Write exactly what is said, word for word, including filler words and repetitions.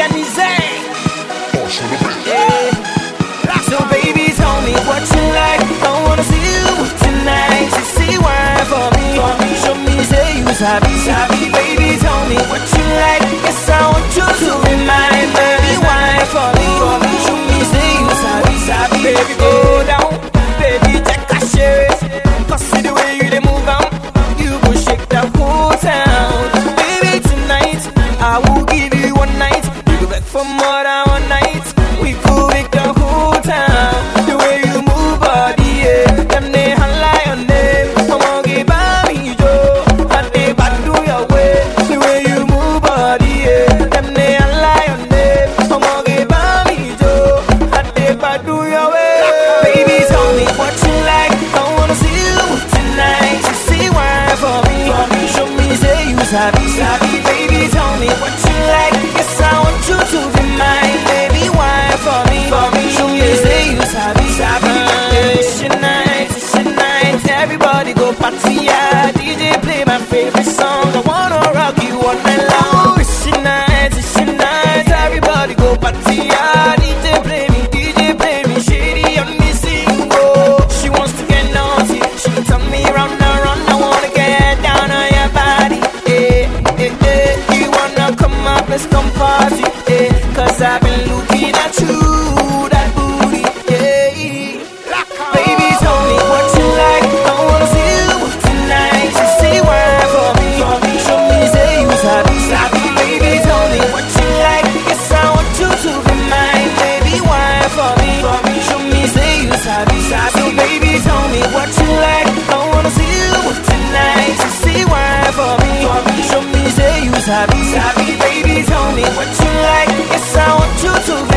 organiser. Yeah. So baby, tell me what you like. I wanna see you tonight. You see why for me, for me. Show me, say you sabi, sabi. Baby, tell me what you like. Yes, I want you to be mine, baby. Why for me, for me. Show me, say you sabi, sabi. Baby, go down, baby, take a share. Cause see the way you dey move on, you go shake the whole town. Baby, tonight I will give you one night. You go back for more than one night. We could make the whole town. The way you move body, yeah. Them they holla your name. Come on, give me Joe. And they back do your way. The way you move body, yeah. Them they holla your name. Come on, give me Joe. And they back do your way. Baby, tell me what you like. I wanna see you tonight. You see why for me, for me. Show me, say you sabi, sabi. Baby, tell me what you like. Yes, I want you to be mine, baby. Why for me, for me. Show me, say you sabi, sabi. It's your night, it's your night. Everybody go party, yeah. D J play my favorite song. I wanna rock you all night long. It's your night, it's your night. Everybody go party, yeah. D J play me, D J play me. Shady on me single. She wants to get naughty. She tell me round and round. I wanna get down on your body. Eh, eh, eh. You wanna come up, let's come party. Eh, cause I've been looking at you, that booty. Yeah. Baby, tell me what you like. I wanna see you tonight. You see why for me, for me. Show me, say you sabi, sabi. Baby, tell me what you like. Yes, I want you to be mine, baby. Why for me, for me. Show me, say you sabi, sabi. So baby, tell me what you like. I wanna see you tonight. You see why for me, for me. Show me, say you sabi, sabi. Baby, tell me what you like. Yes, I want you to be